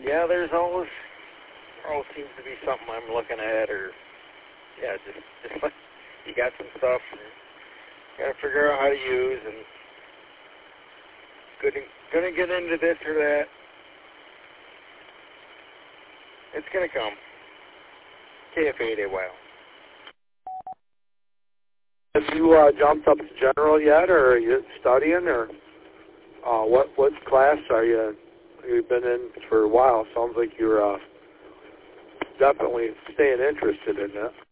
yeah, there's always seems to be something I'm looking at, or yeah, just like you got some stuff and got to figure out how to use, and gonna get into this or that. It's gonna come. KF8 while. Have you jumped up to general yet, or are you studying, or what class are you? You've been in for a while. Sounds like you're definitely staying interested in that.